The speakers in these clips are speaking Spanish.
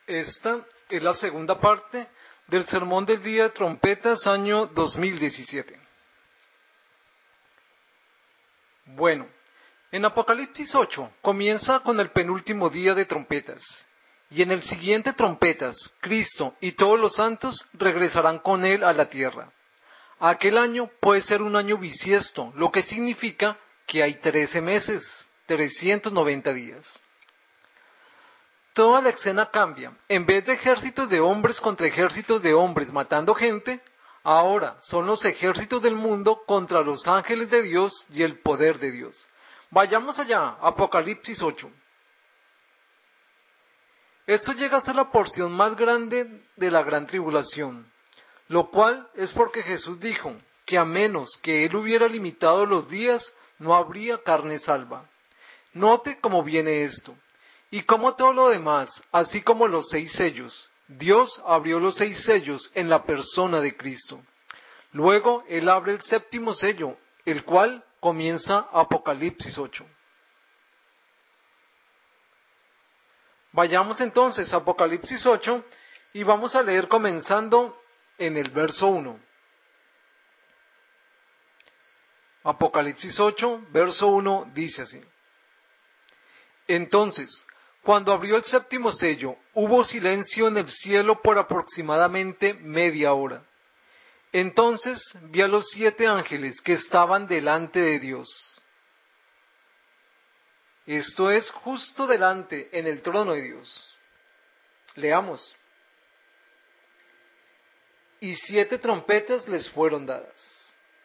Esta es la segunda parte del Sermón del Día de Trompetas, año 2017. Bueno, en Apocalipsis 8 comienza con el penúltimo día de trompetas, y en el siguiente trompetas, Cristo y todos los santos regresarán con Él a la tierra. Aquel año puede ser un año bisiesto, lo que significa que hay 13 meses, 390 días. Toda la escena cambia. En vez de ejércitos de hombres contra ejércitos de hombres matando gente, ahora son los ejércitos del mundo contra los ángeles de Dios y el poder de Dios. Vayamos allá, Apocalipsis 8. Esto llega a ser la porción más grande de la gran tribulación, lo cual es porque Jesús dijo que a menos que Él hubiera limitado los días, no habría carne salva. Note cómo viene esto. Y como todo lo demás, así como los 6 sellos, Dios abrió los 6 sellos en la persona de Cristo. Luego Él abre el séptimo sello, el cual comienza Apocalipsis 8. Vayamos entonces a Apocalipsis 8 y vamos a leer comenzando en el verso 1. Apocalipsis 8, verso 1 dice así. Entonces, cuando abrió el séptimo sello, hubo silencio en el cielo por aproximadamente media hora. Entonces vi a los 7 ángeles que estaban delante de Dios. Esto es justo delante en el trono de Dios. Leamos. Y 7 trompetas les fueron dadas.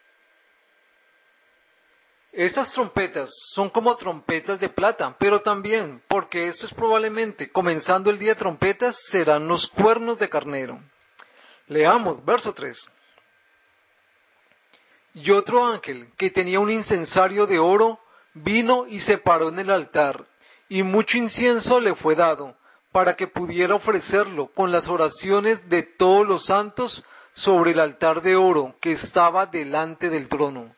Esas trompetas son como trompetas de plata, pero también, porque esto es probablemente, comenzando el día de trompetas, serán los cuernos de carnero. Leamos, verso 3. Y otro ángel, que tenía un incensario de oro, vino y se paró en el altar, y mucho incienso le fue dado, para que pudiera ofrecerlo con las oraciones de todos los santos sobre el altar de oro que estaba delante del trono.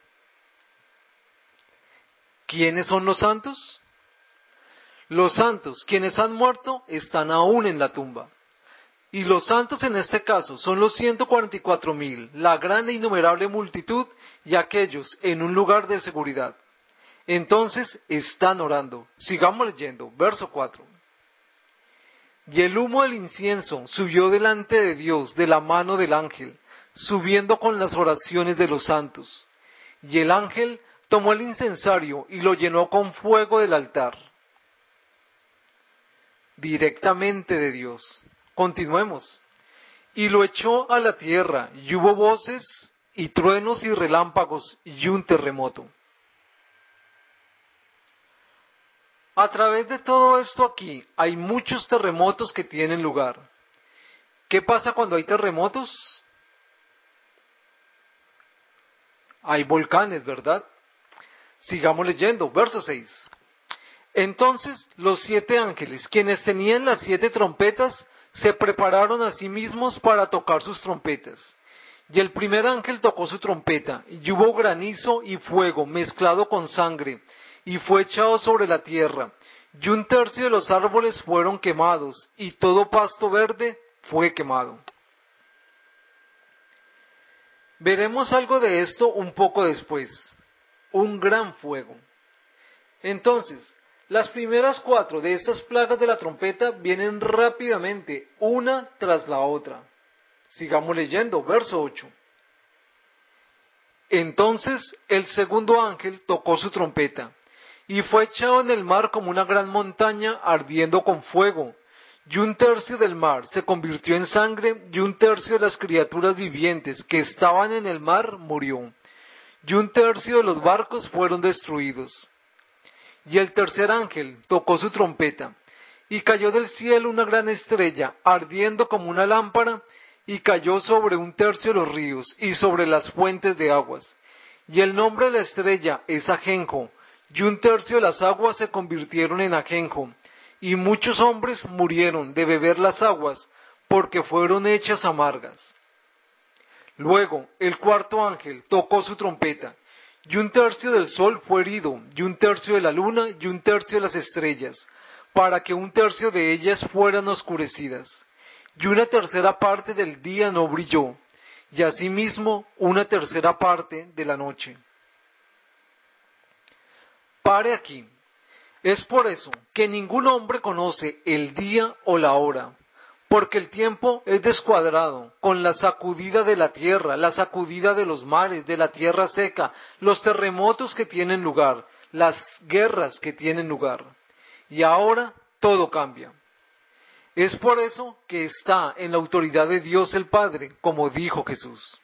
¿Quiénes son los santos? Los santos, quienes han muerto, están aún en la tumba. Y los santos en este caso son los 144,000, la gran e innumerable multitud y aquellos en un lugar de seguridad. Entonces están orando. Sigamos leyendo, verso 4. Y el humo del incienso subió delante de Dios de la mano del ángel, subiendo con las oraciones de los santos. Y el ángel tomó el incensario y lo llenó con fuego del altar. Directamente de Dios. Continuemos. Y lo echó a la tierra, y hubo voces, y truenos y relámpagos, y un terremoto. A través de todo esto aquí, hay muchos terremotos que tienen lugar. ¿Qué pasa cuando hay terremotos? Hay volcanes, ¿verdad? Sigamos leyendo, verso 6. Entonces los 7 ángeles, quienes tenían las 7 trompetas, se prepararon a sí mismos para tocar sus trompetas. Y el primer ángel tocó su trompeta, y hubo granizo y fuego mezclado con sangre, y fue echado sobre la tierra, y 1/3 de los árboles fueron quemados, y todo pasto verde fue quemado. Veremos algo de esto un poco después. Un gran fuego. Entonces, las primeras 4 de estas plagas de la trompeta vienen rápidamente, una tras la otra. Sigamos leyendo, verso 8. Entonces el segundo ángel tocó su trompeta, y fue echado en el mar como una gran montaña ardiendo con fuego, y 1/3 del mar se convirtió en sangre, y 1/3 de las criaturas vivientes que estaban en el mar murió, y 1/3 de los barcos fueron destruidos. Y el tercer ángel tocó su trompeta, y cayó del cielo una gran estrella, ardiendo como una lámpara, y cayó sobre 1/3 de los ríos, y sobre las fuentes de aguas. Y el nombre de la estrella es Ajenjo, y 1/3 de las aguas se convirtieron en ajenjo, y muchos hombres murieron de beber las aguas, porque fueron hechas amargas. Luego el cuarto ángel tocó su trompeta, y 1/3 del sol fue herido, y 1/3 de la luna, y 1/3 de las estrellas, para que un tercio de ellas fueran oscurecidas, y una tercera parte del día no brilló, y asimismo una tercera parte de la noche. Pare aquí. Es por eso que ningún hombre conoce el día o la hora, porque el tiempo es descuadrado con la sacudida de la tierra, la sacudida de los mares, de la tierra seca, los terremotos que tienen lugar, las guerras que tienen lugar. Y ahora todo cambia. Es por eso que está en la autoridad de Dios el Padre, como dijo Jesús.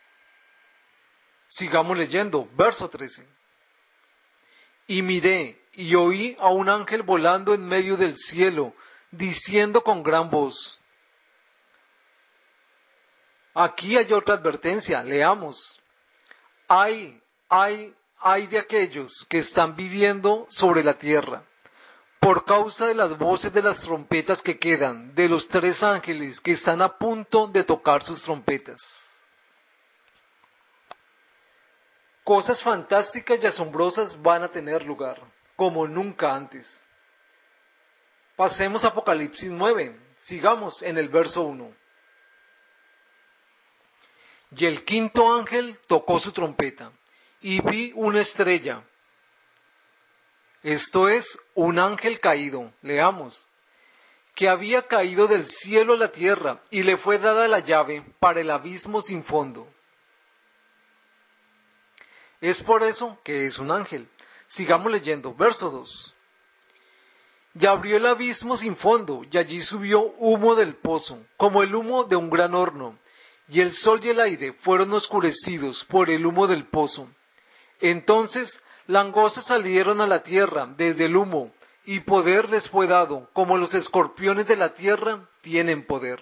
Sigamos leyendo, verso 13. Y miré y oí a un ángel volando en medio del cielo, diciendo con gran voz. Aquí hay otra advertencia, leamos. Ay de aquellos que están viviendo sobre la tierra, por causa de las voces de las trompetas que quedan, de los 3 ángeles que están a punto de tocar sus trompetas. Cosas fantásticas y asombrosas van a tener lugar, como nunca antes. Pasemos a Apocalipsis 9, sigamos en el verso 1. Y el 5.º ángel tocó su trompeta, y vi una estrella. Esto es, un ángel caído, leamos, que había caído del cielo a la tierra, y le fue dada la llave para el abismo sin fondo. Es por eso que es un ángel. Sigamos leyendo, verso 2. Y abrió el abismo sin fondo, y allí subió humo del pozo, como el humo de un gran horno, y el sol y el aire fueron oscurecidos por el humo del pozo. Entonces langostas salieron a la tierra desde el humo, y poder les fue dado, como los escorpiones de la tierra tienen poder.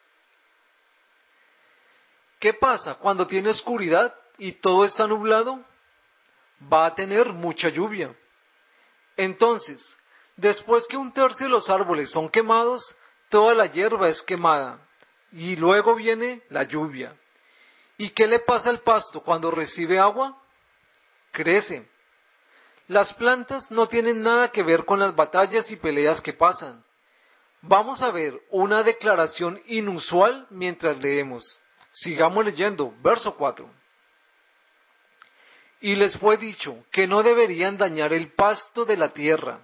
¿Qué pasa cuando tiene oscuridad y todo está nublado? Va a tener mucha lluvia. Entonces, después que un tercio de los árboles son quemados, toda la hierba es quemada, y luego viene la lluvia. ¿Y qué le pasa al pasto cuando recibe agua? Crece. Las plantas no tienen nada que ver con las batallas y peleas que pasan. Vamos a ver una declaración inusual mientras leemos. Sigamos leyendo, verso 4. Y les fue dicho que no deberían dañar el pasto de la tierra,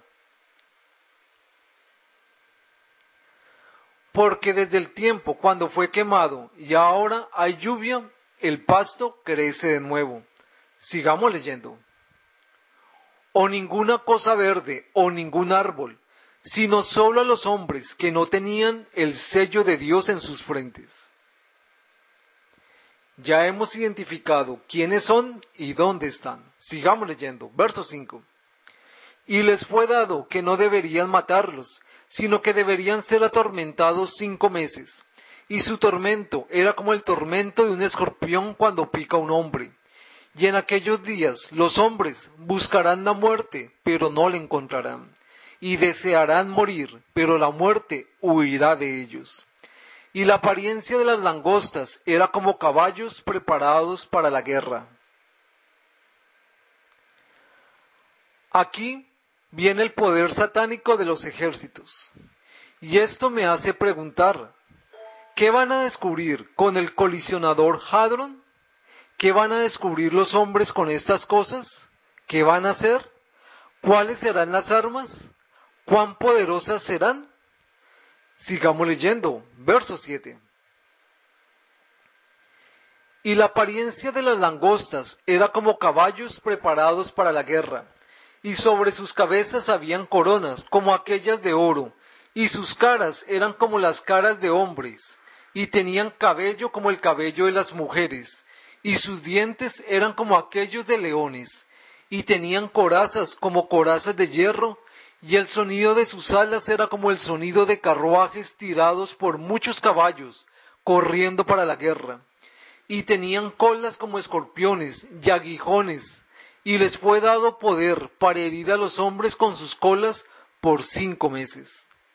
porque desde el tiempo cuando fue quemado y ahora hay lluvia, el pasto crece de nuevo. Sigamos leyendo. O ninguna cosa verde o ningún árbol, sino solo a los hombres que no tenían el sello de Dios en sus frentes. Ya hemos identificado quiénes son y dónde están. Sigamos leyendo. Verso 5. Y les fue dado que no deberían matarlos, sino que deberían ser atormentados 5 meses. Y su tormento era como el tormento de un escorpión cuando pica a un hombre. Y en aquellos días los hombres buscarán la muerte, pero no la encontrarán. Y desearán morir, pero la muerte huirá de ellos. Y la apariencia de las langostas era como caballos preparados para la guerra. Aquí viene el poder satánico de los ejércitos. Y esto me hace preguntar, ¿qué van a descubrir con el colisionador Hadron? ¿Qué van a descubrir los hombres con estas cosas? ¿Qué van a hacer? ¿Cuáles serán las armas? ¿Cuán poderosas serán? Sigamos leyendo, verso 7. Y la apariencia de las langostas era como caballos preparados para la guerra, y sobre sus cabezas habían coronas como aquellas de oro, y sus caras eran como las caras de hombres, y tenían cabello como el cabello de las mujeres, y sus dientes eran como aquellos de leones, y tenían corazas como corazas de hierro, y el sonido de sus alas era como el sonido de carruajes tirados por muchos caballos, corriendo para la guerra. Y tenían colas como escorpiones y aguijones, y les fue dado poder para herir a los hombres con sus colas por 5 meses.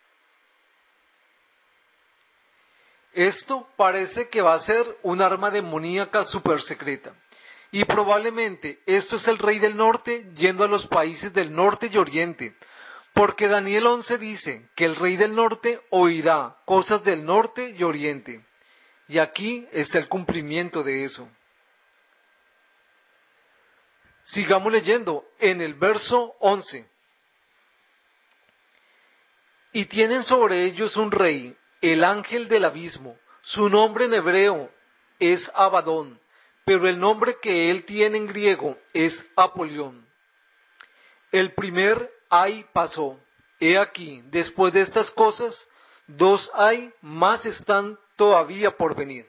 Esto parece que va a ser un arma demoníaca súper secreta. Y probablemente esto es el rey del norte yendo a los países del norte y oriente, Porque Daniel 11 dice que el rey del norte oirá cosas del norte y oriente. Y aquí está el cumplimiento de eso. Sigamos leyendo en el verso 11. Y tienen sobre ellos un rey, el ángel del abismo. Su nombre en hebreo es Abadón, pero el nombre que él tiene en griego es Apolión. El primer ay pasó. He aquí, después de estas cosas, dos ay más están todavía por venir.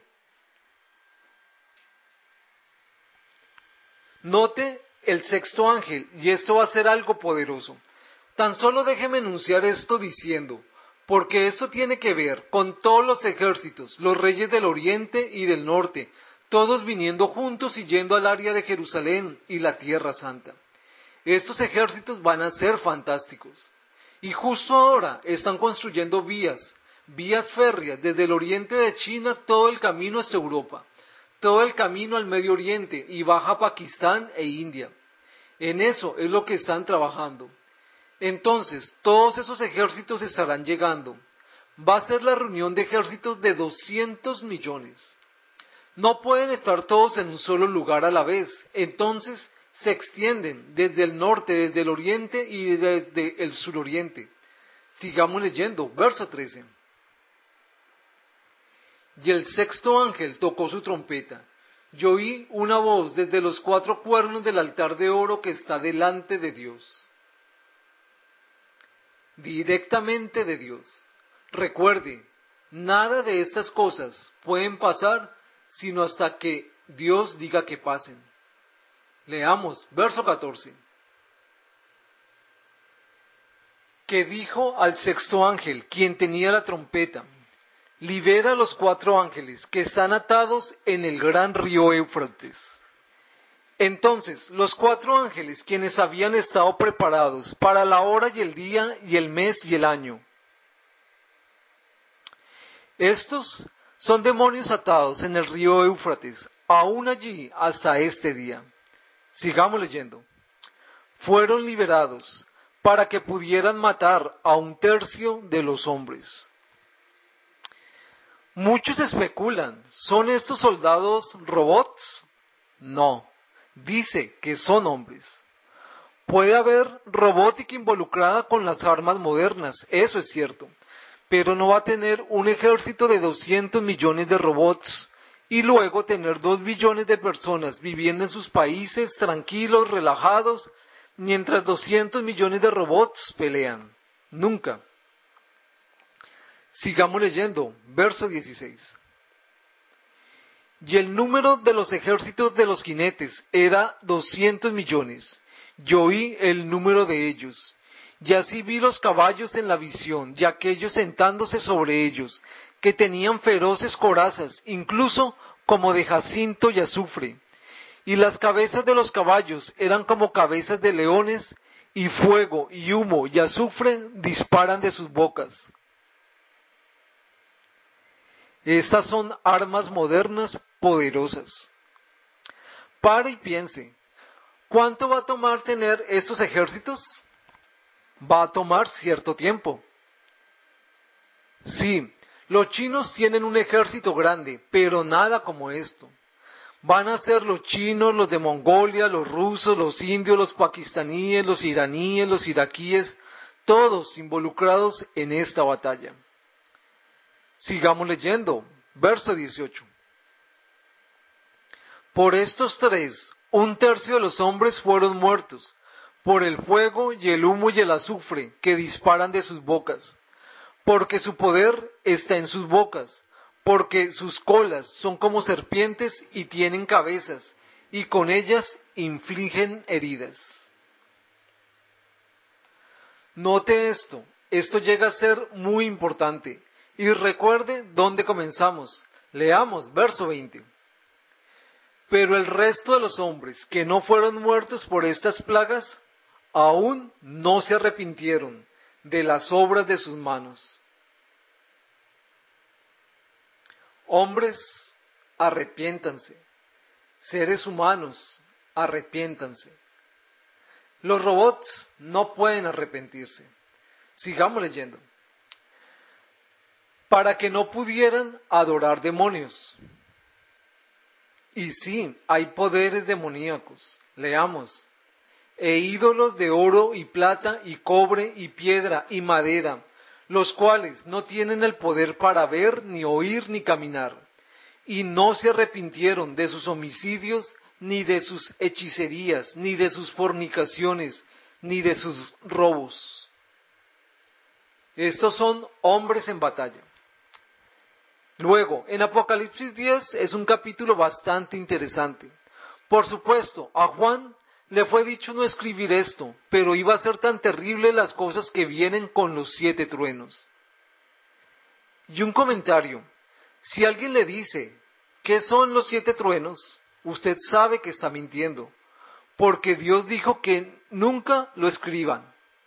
Note el sexto ángel, y esto va a ser algo poderoso. Tan solo déjeme enunciar esto diciendo, porque esto tiene que ver con todos los ejércitos, los reyes del oriente y del norte, todos viniendo juntos y yendo al área de Jerusalén y la tierra santa. Estos ejércitos van a ser fantásticos. Y justo ahora están construyendo vías férreas desde el oriente de China, todo el camino hasta Europa, todo el camino al Medio Oriente y baja a Pakistán e India. En eso es lo que están trabajando. Entonces, todos esos ejércitos estarán llegando. Va a ser la reunión de ejércitos de 200 millones. No pueden estar todos en un solo lugar a la vez. Entonces, se extienden desde el norte, desde el oriente y desde el suroriente. Sigamos leyendo, verso 13. Y el sexto ángel tocó su trompeta. Yo oí una voz desde los cuatro cuernos del altar de oro que está delante de Dios. Directamente de Dios. Recuerde, nada de estas cosas pueden pasar sino hasta que Dios diga que pasen. Leamos, verso 14. Que dijo al sexto ángel, quien tenía la trompeta, libera a los cuatro ángeles que están atados en el gran río Éufrates. Entonces, los cuatro ángeles, quienes habían estado preparados para la hora y el día y el mes y el año. Estos son demonios atados en el río Éufrates, aún allí hasta este día. Sigamos leyendo. Fueron liberados para que pudieran matar a un tercio de los hombres. Muchos especulan, ¿son estos soldados robots? No, dice que son hombres. Puede haber robótica involucrada con las armas modernas, eso es cierto, pero no va a tener un ejército de 200 millones de robots y luego tener 2 billones de personas viviendo en sus países tranquilos, relajados, mientras 200 millones de robots pelean. Nunca. Sigamos leyendo, verso 16. Y el número de los ejércitos de los jinetes era 200 millones. Yo oí el número de ellos. Y así vi los caballos en la visión, y aquellos sentándose sobre ellos, que tenían feroces corazas, incluso como de jacinto y azufre. Y las cabezas de los caballos eran como cabezas de leones, y fuego, y humo, y azufre disparan de sus bocas. Estas son armas modernas poderosas. Pare y piense, ¿cuánto va a tomar tener estos ejércitos? Va a tomar cierto tiempo. Sí, los chinos tienen un ejército grande, pero nada como esto. Van a ser los chinos, los de Mongolia, los rusos, los indios, los pakistaníes, los iraníes, los iraquíes, todos involucrados en esta batalla. Sigamos leyendo, verso 18. Por estos tres, un tercio de los hombres fueron muertos, por el fuego y el humo y el azufre que disparan de sus bocas, porque su poder está en sus bocas, porque sus colas son como serpientes y tienen cabezas, y con ellas infligen heridas. Note esto llega a ser muy importante. Y recuerde dónde comenzamos. Leamos verso 20. Pero el resto de los hombres que no fueron muertos por estas plagas, aún no se arrepintieron de las obras de sus manos. Hombres, arrepiéntanse. Seres humanos, arrepiéntanse. Los robots no pueden arrepentirse. Sigamos leyendo. Para que no pudieran adorar demonios. Y sí, hay poderes demoníacos. Leamos. E ídolos de oro y plata y cobre y piedra y madera, los cuales no tienen el poder para ver, ni oír, ni caminar. Y no se arrepintieron de sus homicidios, ni de sus hechicerías, ni de sus fornicaciones, ni de sus robos. Estos son hombres en batalla. Luego, en Apocalipsis 10 es un capítulo bastante interesante. Por supuesto, a Juan le fue dicho no escribir esto, pero iba a ser tan terrible las cosas que vienen con los 7 truenos. Y un comentario, si alguien le dice, ¿qué son los 7 truenos? Usted sabe que está mintiendo, porque Dios dijo que nunca lo escriban.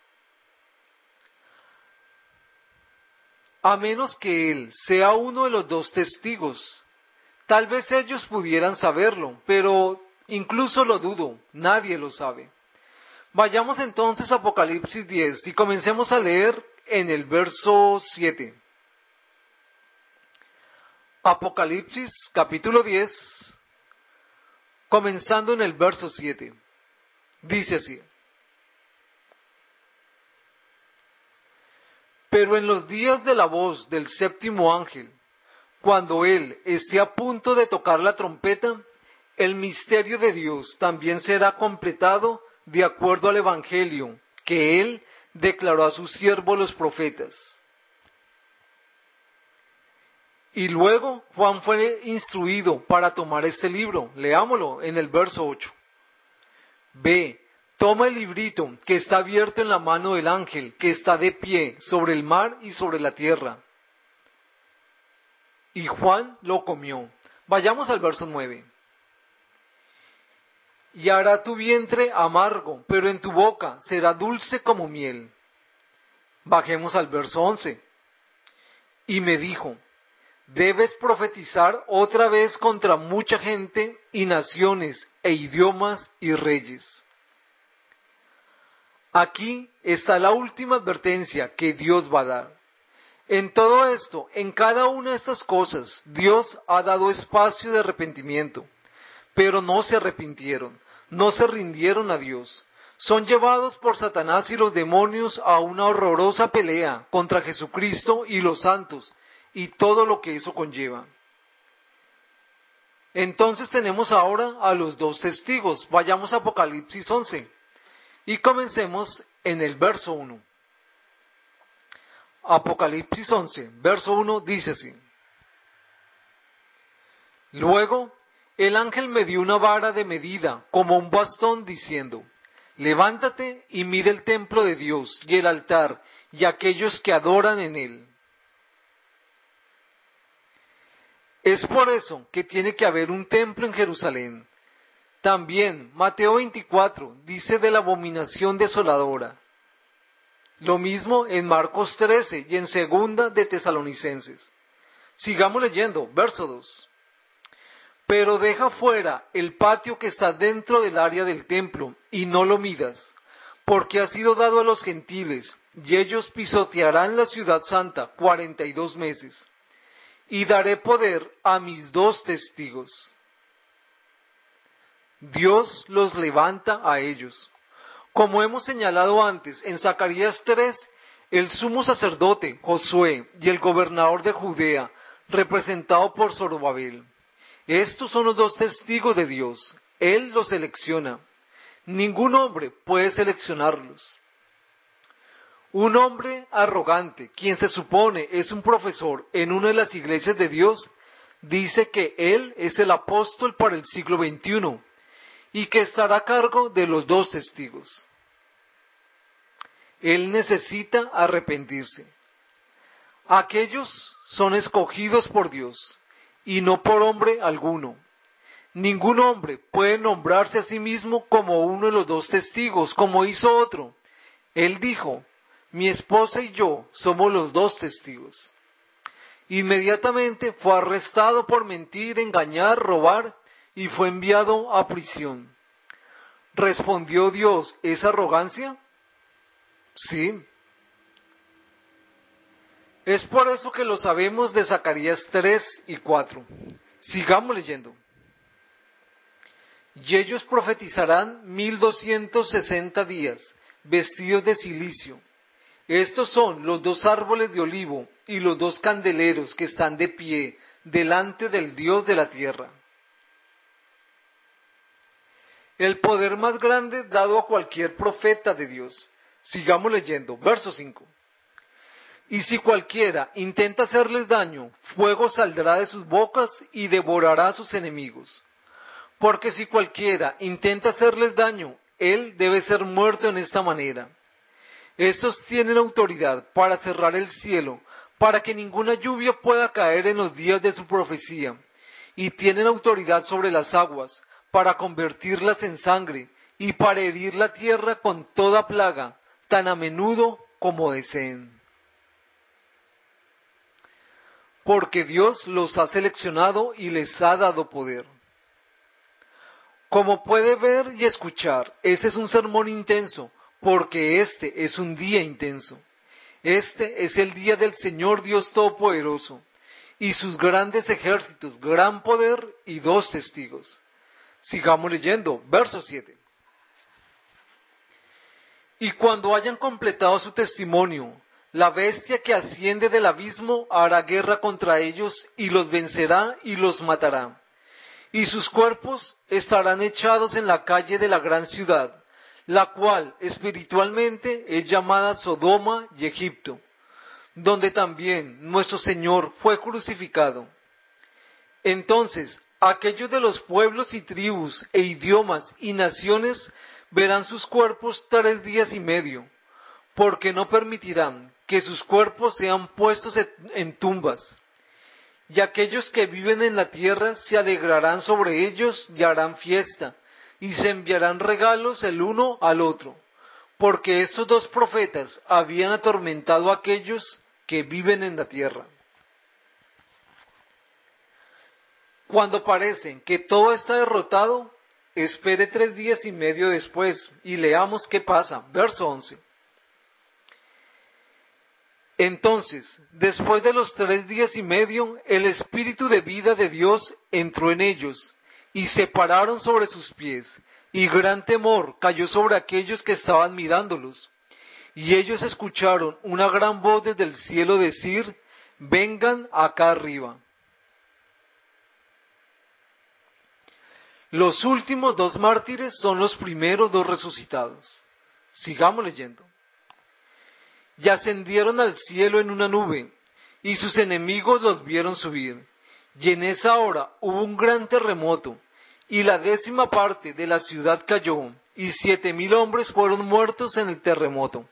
A menos que él sea uno de los 2 testigos. Tal vez ellos pudieran saberlo, pero incluso lo dudo, nadie lo sabe. Vayamos entonces a Apocalipsis 10 y comencemos a leer en el verso 7. Apocalipsis capítulo 10, comenzando en el verso 7. Dice así. Pero en los días de la voz del 7º ángel, cuando él esté a punto de tocar la trompeta, el misterio de Dios también será completado de acuerdo al evangelio que él declaró a sus siervos los profetas. Y luego Juan fue instruido para tomar este libro. Leámoslo en el verso 8. Ve, toma el librito que está abierto en la mano del ángel que está de pie sobre el mar y sobre la tierra. Y Juan lo comió. Vayamos al verso 9. Y hará tu vientre amargo, pero en tu boca será dulce como miel. Bajemos al verso 11. Y me dijo, debes profetizar otra vez contra mucha gente y naciones e idiomas y reyes. Aquí está la última advertencia que Dios va a dar. En todo esto, en cada una de estas cosas, Dios ha dado espacio de arrepentimiento, pero no se arrepintieron, no se rindieron a Dios. Son llevados por Satanás y los demonios a una horrorosa pelea contra Jesucristo y los santos, y todo lo que eso conlleva. Entonces tenemos ahora a los 2 testigos. Vayamos a Apocalipsis 11 y comencemos en el verso 1. Apocalipsis 11, verso 1 dice así. Luego el ángel me dio una vara de medida como un bastón diciendo, levántate y mide el templo de Dios y el altar y aquellos que adoran en él. Es por eso que tiene que haber un templo en Jerusalén. También Mateo 24 dice de la abominación desoladora. Lo mismo en Marcos 13 y en 2 de Tesalonicenses. Sigamos leyendo, verso 2. Pero deja fuera el patio que está dentro del área del templo y no lo midas, porque ha sido dado a los gentiles y ellos pisotearán la ciudad santa 42 meses. Y daré poder a mis 2 testigos. Dios los levanta a ellos. Como hemos señalado antes, en Zacarías 3, el sumo sacerdote Josué y el gobernador de Judea, representado por Zorobabel. Estos son los 2 testigos de Dios. Él los selecciona. Ningún hombre puede seleccionarlos. Un hombre arrogante, quien se supone es un profesor en una de las iglesias de Dios, dice que él es el apóstol para el siglo XXI y que estará a cargo de los 2 testigos. Él necesita arrepentirse. Aquellos son escogidos por Dios y no por hombre alguno. Ningún hombre puede nombrarse a sí mismo como uno de los 2 testigos, como hizo otro. Él dijo, mi esposa y yo somos los 2 testigos. Inmediatamente fue arrestado por mentir, engañar, robar y fue enviado a prisión. ¿Respondió Dios esa arrogancia? Sí. Es por eso que lo sabemos de Zacarías 3 y 4. Sigamos leyendo. Y ellos profetizarán 1260 días, vestidos de cilicio. Estos son los dos árboles de olivo y los dos candeleros que están de pie delante del Dios de la tierra. El poder más grande dado a cualquier profeta de Dios. Sigamos leyendo, verso 5. Y si cualquiera intenta hacerles daño, fuego saldrá de sus bocas y devorará a sus enemigos. Porque si cualquiera intenta hacerles daño, él debe ser muerto en esta manera. Estos tienen autoridad para cerrar el cielo, para que ninguna lluvia pueda caer en los días de su profecía, y tienen autoridad sobre las aguas, para convertirlas en sangre, y para herir la tierra con toda plaga, tan a menudo como deseen. Porque Dios los ha seleccionado y les ha dado poder. Como puede ver y escuchar, este es un sermón intenso, porque este es un día intenso. Este es el día del Señor Dios Todopoderoso, y sus grandes ejércitos, gran poder y dos testigos. Sigamos leyendo, verso 7. Y cuando hayan completado su testimonio, la bestia que asciende del abismo hará guerra contra ellos y los vencerá y los matará. Y sus cuerpos estarán echados en la calle de la gran ciudad, la cual espiritualmente es llamada Sodoma y Egipto, donde también nuestro Señor fue crucificado. Entonces, aquellos de los pueblos y tribus e idiomas y naciones verán sus cuerpos 3 días y medio, porque no permitirán que sus cuerpos sean puestos en tumbas. Y aquellos que viven en la tierra se alegrarán sobre ellos y harán fiesta, y se enviarán regalos el uno al otro, porque estos dos profetas habían atormentado a aquellos que viven en la tierra. Cuando parecen que todo está derrotado, espere 3 días y medio después y leamos qué pasa. Verso 11. Entonces, después de los 3 días y medio, el espíritu de vida de Dios entró en ellos, y se pararon sobre sus pies, y gran temor cayó sobre aquellos que estaban mirándolos. Y ellos escucharon una gran voz desde el cielo decir: vengan acá arriba. Los últimos 2 mártires son los primeros 2 resucitados. Sigamos leyendo. Y ascendieron al cielo en una nube, y sus enemigos los vieron subir. Y en esa hora hubo un gran terremoto, y la 10ª parte de la ciudad cayó, y 7,000 hombres fueron muertos en el terremoto.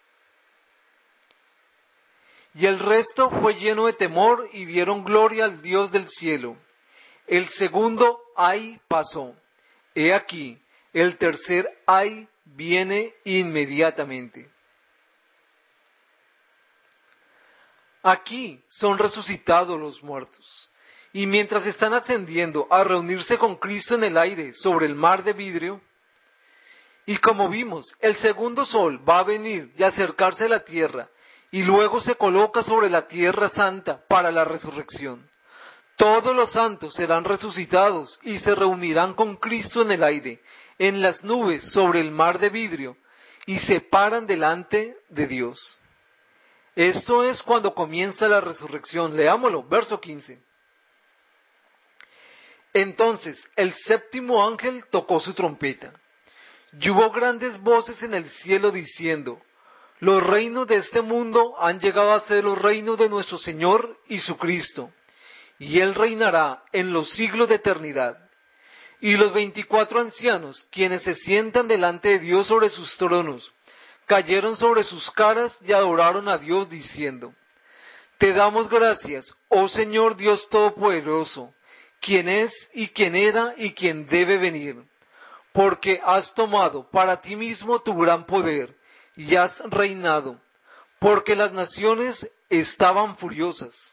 Y el resto fue lleno de temor, y dieron gloria al Dios del cielo. El segundo ay pasó. He aquí, el tercer ay viene inmediatamente. Aquí son resucitados los muertos, y mientras están ascendiendo a reunirse con Cristo en el aire sobre el mar de vidrio, y como vimos, el segundo sol va a venir y acercarse a la tierra, y luego se coloca sobre la tierra santa para la resurrección. Todos los santos serán resucitados y se reunirán con Cristo en el aire, en las nubes sobre el mar de vidrio, y se paran delante de Dios. Esto es cuando comienza la resurrección. Leámoslo, verso 15. Entonces el 7º ángel tocó su trompeta, y hubo grandes voces en el cielo diciendo: los reinos de este mundo han llegado a ser los reinos de nuestro Señor y su Cristo, y Él reinará en los siglos de eternidad. Y los 24 ancianos, quienes se sientan delante de Dios sobre sus tronos, cayeron sobre sus caras y adoraron a Dios diciendo: te damos gracias, oh Señor Dios Todopoderoso, quien es y quien era y quien debe venir, porque has tomado para ti mismo tu gran poder y has reinado, porque las naciones estaban furiosas.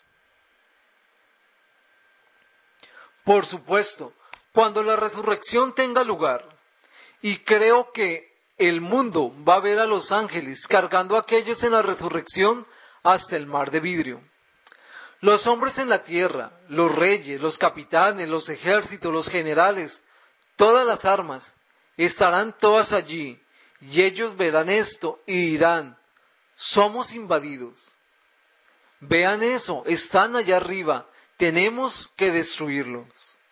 Por supuesto, cuando la resurrección tenga lugar, y creo que el mundo va a ver a los ángeles cargando a aquellos en la resurrección hasta el mar de vidrio. Los hombres en la tierra, los reyes, los capitanes, los ejércitos, los generales, todas las armas, estarán todas allí, y ellos verán esto y dirán, somos invadidos. Vean eso, están allá arriba, tenemos que destruirlos.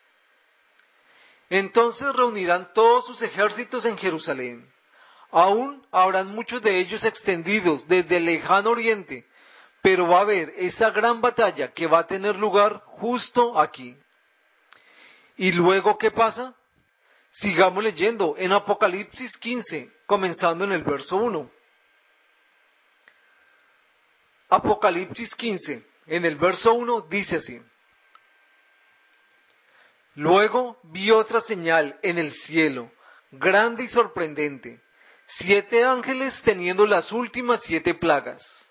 Entonces reunirán todos sus ejércitos en Jerusalén. Aún habrán muchos de ellos extendidos desde el lejano oriente, pero va a haber esa gran batalla que va a tener lugar justo aquí. ¿Y luego qué pasa? Sigamos leyendo en Apocalipsis 15, comenzando en el verso 1. Apocalipsis 15, en el verso 1 dice así. Luego vi otra señal en el cielo, grande y sorprendente, 7 ángeles teniendo las últimas 7 plagas.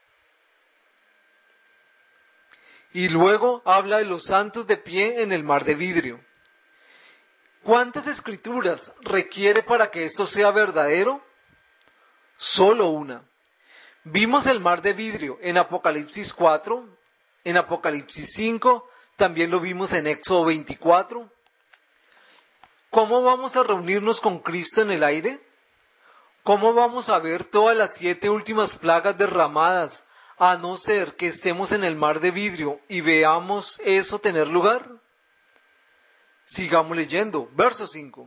Y luego habla de los santos de pie en el mar de vidrio. ¿Cuántas escrituras requiere para que esto sea verdadero? Solo una. Vimos el mar de vidrio en Apocalipsis 4, en Apocalipsis 5, también lo vimos en Éxodo 24. ¿Cómo vamos a reunirnos con Cristo en el aire? ¿Cómo vamos a ver todas las 7 últimas plagas derramadas, a no ser que estemos en el mar de vidrio y veamos eso tener lugar? Sigamos leyendo, verso 5.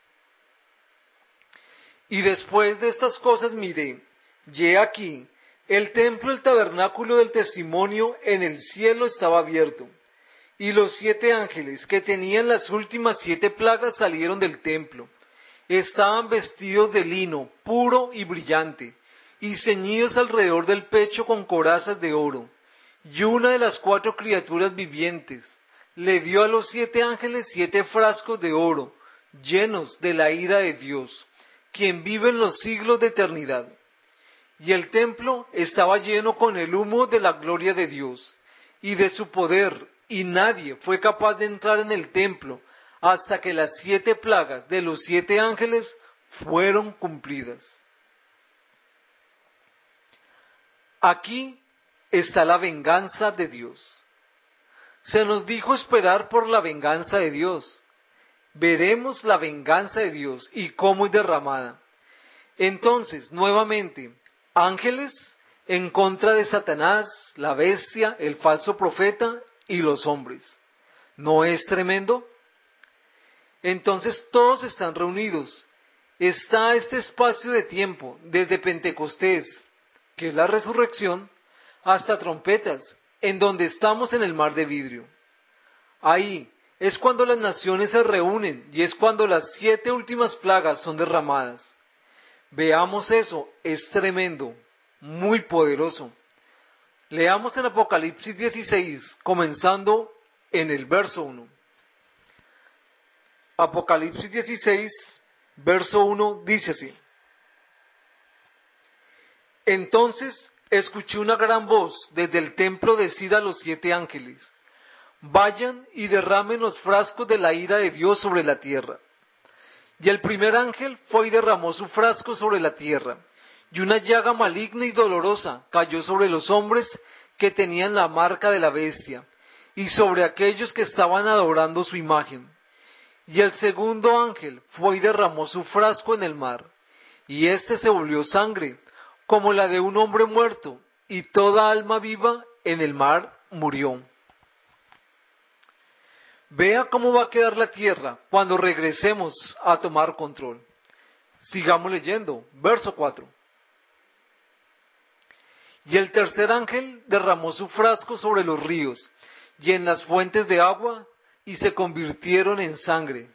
Y después de estas cosas miré, y he aquí, el templo, el tabernáculo del testimonio en el cielo estaba abierto, y los 7 ángeles que tenían las últimas 7 plagas salieron del templo. Estaban vestidos de lino puro y brillante, y ceñidos alrededor del pecho con corazas de oro. Y una de las 4 criaturas vivientes le dio a los 7 ángeles 7 frascos de oro, llenos de la ira de Dios, quien vive en los siglos de eternidad. Y el templo estaba lleno con el humo de la gloria de Dios y de su poder, y nadie fue capaz de entrar en el templo hasta que las 7 plagas de los 7 ángeles fueron cumplidas. Aquí está la venganza de Dios. Se nos dijo esperar por la venganza de Dios. Veremos la venganza de Dios y cómo es derramada. Entonces, nuevamente, ángeles en contra de Satanás, la bestia, el falso profeta y los hombres. ¿No es tremendo? Entonces todos están reunidos. Está este espacio de tiempo, desde Pentecostés, que es la resurrección, hasta trompetas, en donde estamos en el mar de vidrio. Ahí es cuando las naciones se reúnen y es cuando las 7 últimas plagas son derramadas. Veamos eso, es tremendo, muy poderoso. Leamos en Apocalipsis 16, comenzando en el verso 1. Apocalipsis 16, verso 1 dice así. Entonces escuché una gran voz desde el templo decir a los 7 ángeles, vayan y derramen los frascos de la ira de Dios sobre la tierra. Y el primer ángel fue y derramó su frasco sobre la tierra, y una llaga maligna y dolorosa cayó sobre los hombres que tenían la marca de la bestia, y sobre aquellos que estaban adorando su imagen. Y el segundo ángel fue y derramó su frasco en el mar, y éste se volvió sangre, como la de un hombre muerto, y toda alma viva en el mar murió. Vea cómo va a quedar la tierra cuando regresemos a tomar control. Sigamos leyendo, verso 4. Y el tercer ángel derramó su frasco sobre los ríos y en las fuentes de agua, y se convirtieron en sangre.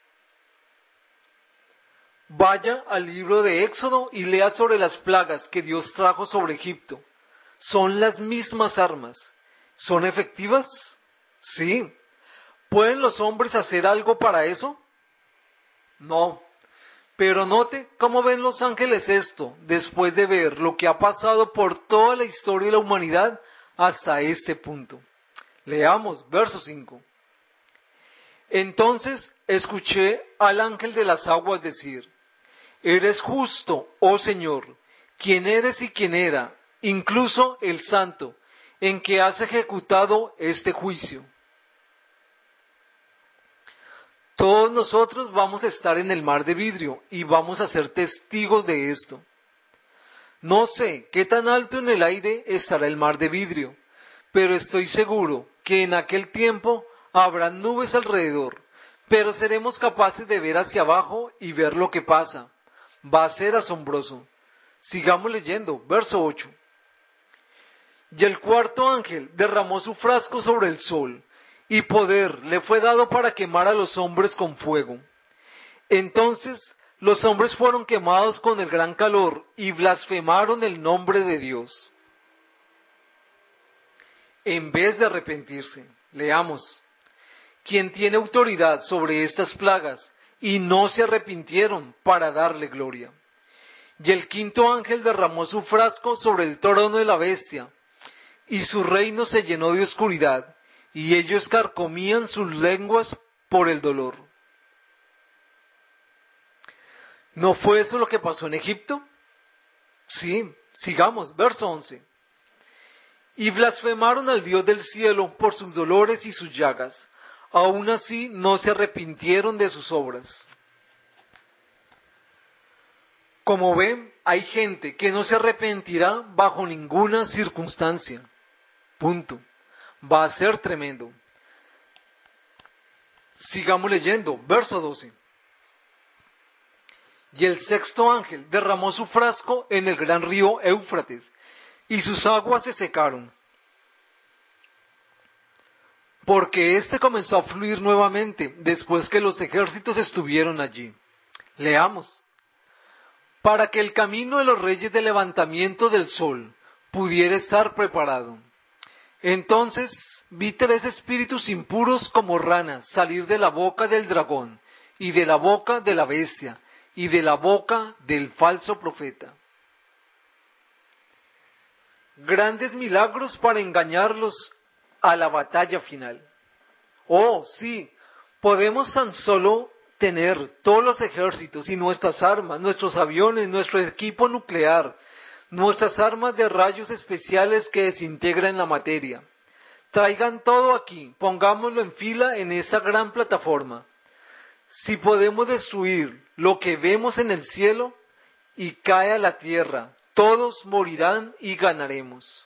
Vaya al libro de Éxodo y lea sobre las plagas que Dios trajo sobre Egipto. Son las mismas armas. ¿Son efectivas? Sí. ¿Pueden los hombres hacer algo para eso? No. Pero note cómo ven los ángeles esto, después de ver lo que ha pasado por toda la historia de la humanidad hasta este punto. Leamos, verso 5. Entonces escuché al ángel de las aguas decir, eres justo, oh Señor, quien eres y quien era, incluso el santo, en que has ejecutado este juicio. Todos nosotros vamos a estar en el mar de vidrio y vamos a ser testigos de esto. No sé qué tan alto en el aire estará el mar de vidrio, pero estoy seguro que en aquel tiempo habrá nubes alrededor, pero seremos capaces de ver hacia abajo y ver lo que pasa. Va a ser asombroso. Sigamos leyendo, verso 8. Y el cuarto ángel derramó su frasco sobre el sol, y poder le fue dado para quemar a los hombres con fuego. Entonces los hombres fueron quemados con el gran calor y blasfemaron el nombre de Dios. En vez de arrepentirse, leamos, ¿quién tiene autoridad sobre estas plagas? Y no se arrepintieron para darle gloria. Y el quinto ángel derramó su frasco sobre el trono de la bestia, y su reino se llenó de oscuridad, y ellos carcomían sus lenguas por el dolor. ¿No fue eso lo que pasó en Egipto? Sí, sigamos, verso 11. Y blasfemaron al Dios del cielo por sus dolores y sus llagas. Aún así no se arrepintieron de sus obras. Como ven, hay gente que no se arrepentirá bajo ninguna circunstancia. Punto. Va a ser tremendo. Sigamos leyendo, verso 12. Y el sexto ángel derramó su frasco en el gran río Éufrates, y sus aguas se secaron, porque éste comenzó a fluir nuevamente después que los ejércitos estuvieron allí. Leamos. Para que el camino de los reyes del levantamiento del sol pudiera estar preparado. Entonces vi 3 espíritus impuros como ranas salir de la boca del dragón, y de la boca de la bestia, y de la boca del falso profeta. Grandes milagros para engañarlos a la batalla final. Oh, sí, podemos tan solo tener todos los ejércitos y nuestras armas, nuestros aviones, nuestro equipo nuclear, nuestras armas de rayos especiales que desintegran la materia. Traigan todo aquí, pongámoslo en fila en esa gran plataforma. Si podemos destruir lo que vemos en el cielo y cae a la tierra, todos morirán y ganaremos.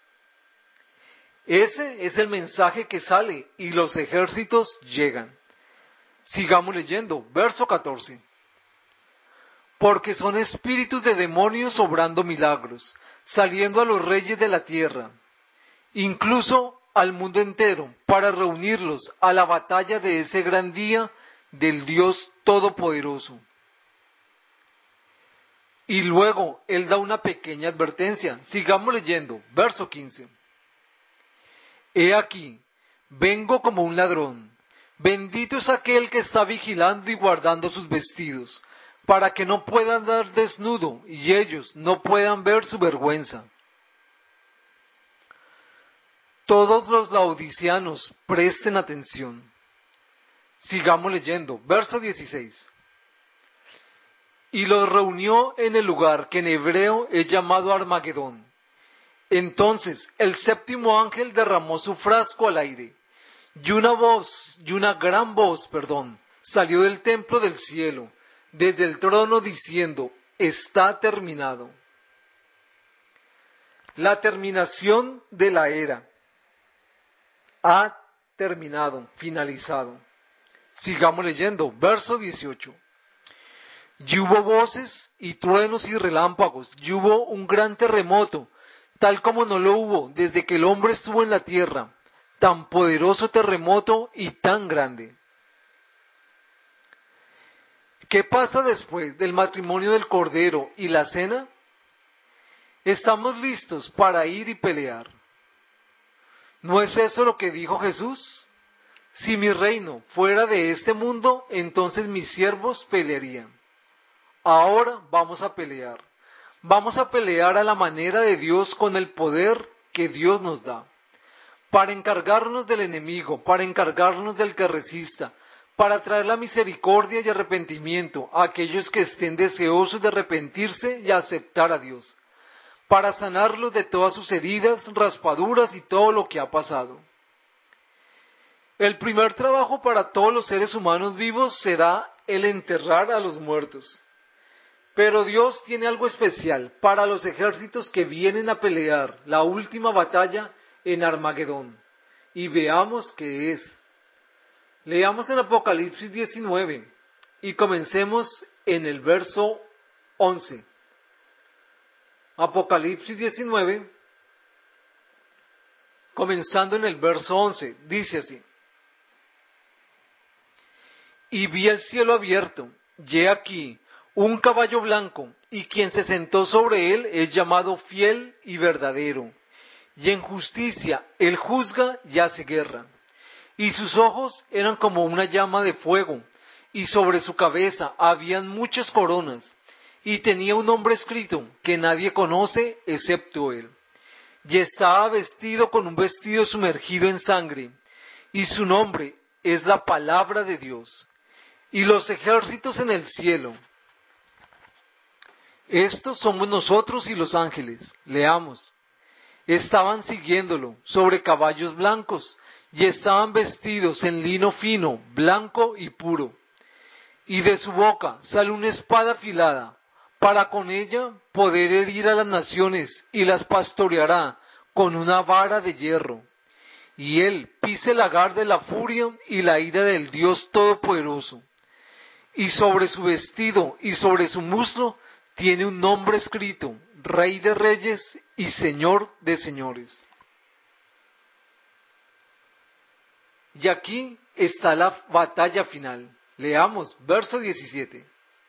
Ese es el mensaje que sale y los ejércitos llegan. Sigamos leyendo, verso 14. Porque son espíritus de demonios obrando milagros, saliendo a los reyes de la tierra, incluso al mundo entero, para reunirlos a la batalla de ese gran día del Dios Todopoderoso. Y luego él da una pequeña advertencia. Sigamos leyendo, verso 15. He aquí, vengo como un ladrón. Bendito es aquel que está vigilando y guardando sus vestidos, para que no pueda andar desnudo y ellos no puedan ver su vergüenza. Todos los laodiceanos presten atención. Sigamos leyendo, verso 16. Y los reunió en el lugar que en hebreo es llamado Armagedón. Entonces el séptimo ángel derramó su frasco al aire, y una gran voz, salió del templo del cielo, desde el trono diciendo, está terminado. La terminación de la era ha terminado, finalizado. Sigamos leyendo, verso 18. Y hubo voces y truenos y relámpagos, y hubo un gran terremoto, tal como no lo hubo desde que el hombre estuvo en la tierra, tan poderoso terremoto y tan grande. ¿Qué pasa después del matrimonio del Cordero y la cena? Estamos listos para ir y pelear. ¿No es eso lo que dijo Jesús? Si mi reino fuera de este mundo, entonces mis siervos pelearían. Ahora vamos a pelear. Vamos a pelear a la manera de Dios con el poder que Dios nos da. Para encargarnos del enemigo, para encargarnos del que resista, para traer la misericordia y arrepentimiento a aquellos que estén deseosos de arrepentirse y aceptar a Dios. para sanarlos de todas sus heridas, raspaduras y todo lo que ha pasado. El primer trabajo para todos los seres humanos vivos será el enterrar a los muertos. Pero Dios tiene algo especial para los ejércitos que vienen a pelear la última batalla en Armagedón. Y veamos qué es. Leamos en Apocalipsis 19 y comencemos en el verso 11. Apocalipsis 19, comenzando en el verso 11, dice así. Y vi el cielo abierto, y he aquí un caballo blanco, y quien se sentó sobre él es llamado Fiel y Verdadero, y en justicia él juzga y hace guerra. Y sus ojos eran como una llama de fuego, y sobre su cabeza habían muchas coronas, y tenía un nombre escrito que nadie conoce excepto él. Y estaba vestido con un vestido sumergido en sangre, y su nombre es la palabra de Dios. Y los ejércitos en el cielo, estos somos nosotros y los ángeles, leamos, estaban siguiéndolo sobre caballos blancos, y estaban vestidos en lino fino, blanco y puro. Y de su boca sale una espada afilada, para con ella poder herir a las naciones, y las pastoreará con una vara de hierro. Y él pisa el lagar de la furia y la ira del Dios Todopoderoso. Y sobre su vestido y sobre su muslo tiene un nombre escrito, Rey de Reyes y Señor de Señores. Y aquí está la batalla final. Leamos, verso 17.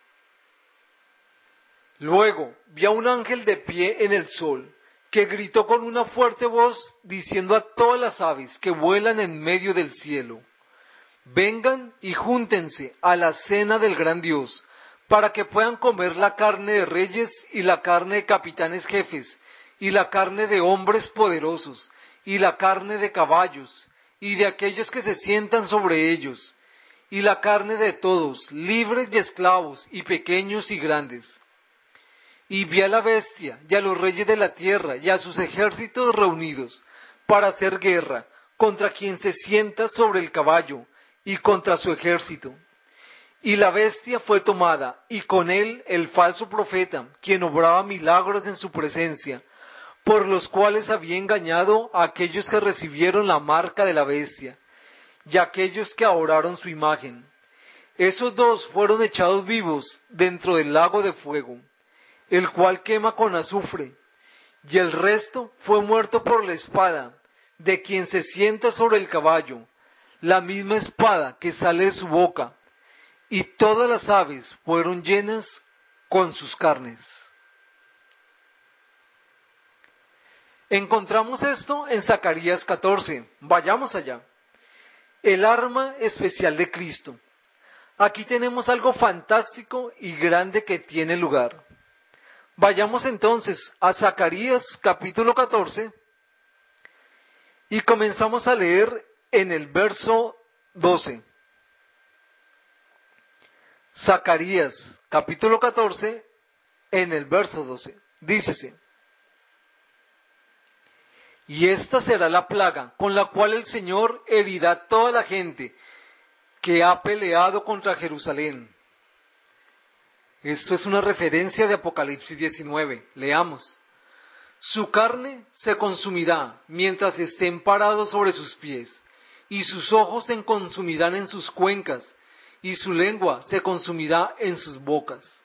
Luego vi a un ángel de pie en el sol, que gritó con una fuerte voz, diciendo a todas las aves que vuelan en medio del cielo: vengan y júntense a la cena del gran Dios, para que puedan comer la carne de reyes y la carne de capitanes jefes, y la carne de hombres poderosos, y la carne de caballos, y de aquellos que se sientan sobre ellos, y la carne de todos, libres y esclavos, y pequeños y grandes. Y vi a la bestia, y a los reyes de la tierra, y a sus ejércitos reunidos, para hacer guerra contra quien se sienta sobre el caballo, y contra su ejército. Y la bestia fue tomada, y con él el falso profeta, quien obraba milagros en su presencia, por los cuales había engañado a aquellos que recibieron la marca de la bestia, y a aquellos que adoraron su imagen. Esos dos fueron echados vivos dentro del lago de fuego, el cual quema con azufre, y el resto fue muerto por la espada, de quien se sienta sobre el caballo, la misma espada que sale de su boca, y todas las aves fueron llenas con sus carnes. Encontramos esto en Zacarías 14. Vayamos allá. El arma especial de Cristo. Aquí tenemos algo fantástico y grande que tiene lugar. Vayamos entonces a Zacarías capítulo 14 y comenzamos a leer en el verso 12. Zacarías capítulo 14 en el verso 12. Dícese: y esta será la plaga con la cual el Señor herirá a toda la gente que ha peleado contra Jerusalén. Esto es una referencia de Apocalipsis 19. Leamos. Su carne se consumirá mientras estén parados sobre sus pies, y sus ojos se consumirán en sus cuencas, y su lengua se consumirá en sus bocas.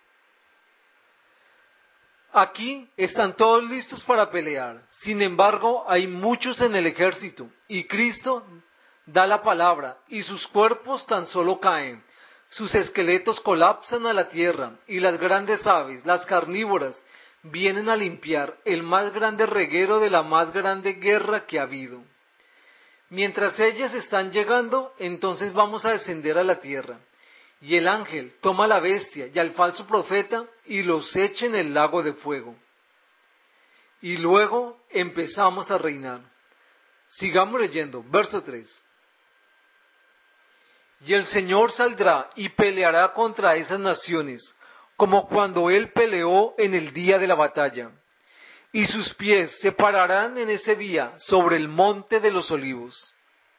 Aquí están todos listos para pelear. Sin embargo, hay muchos en el ejército, y Cristo da la palabra, y sus cuerpos tan solo caen. Sus esqueletos colapsan a la tierra, y las grandes aves, las carnívoras, vienen a limpiar el más grande reguero de la más grande guerra que ha habido. Mientras ellas están llegando, entonces vamos a descender a la tierra. Y el ángel toma a la bestia y al falso profeta y los echa en el lago de fuego. Y luego empezamos a reinar. Sigamos leyendo, verso 3. Y el Señor saldrá y peleará contra esas naciones, como cuando Él peleó en el día de la batalla. y sus pies se pararán en ese día sobre el monte de los olivos,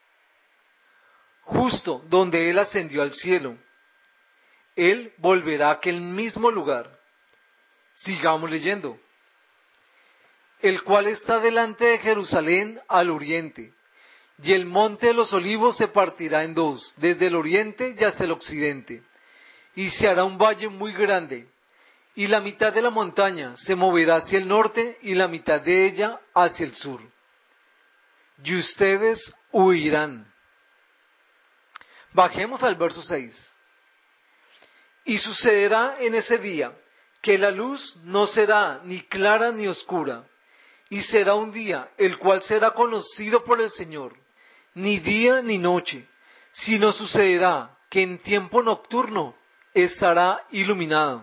justo donde él ascendió al cielo. Él volverá a aquel mismo lugar. Sigamos leyendo. El cual está delante de Jerusalén al oriente, y el monte de los olivos se partirá en dos, desde el oriente y hasta el occidente, y se hará un valle muy grande, y la mitad de la montaña se moverá hacia el norte y la mitad de ella hacia el sur. Y ustedes huirán. Bajemos al verso 6. Y sucederá en ese día que la luz no será ni clara ni oscura, y será un día el cual será conocido por el Señor, ni día ni noche, sino sucederá que en tiempo nocturno estará iluminado.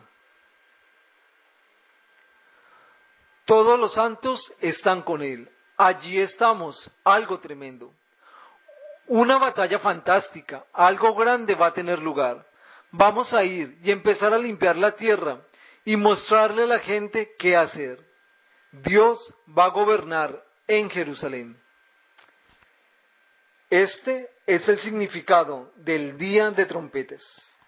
Todos los santos están con él. Allí estamos, algo tremendo. Una batalla fantástica, algo grande va a tener lugar. Vamos a ir y empezar a limpiar la tierra y mostrarle a la gente qué hacer. Dios va a gobernar en Jerusalén. Este es el significado del día de trompetas.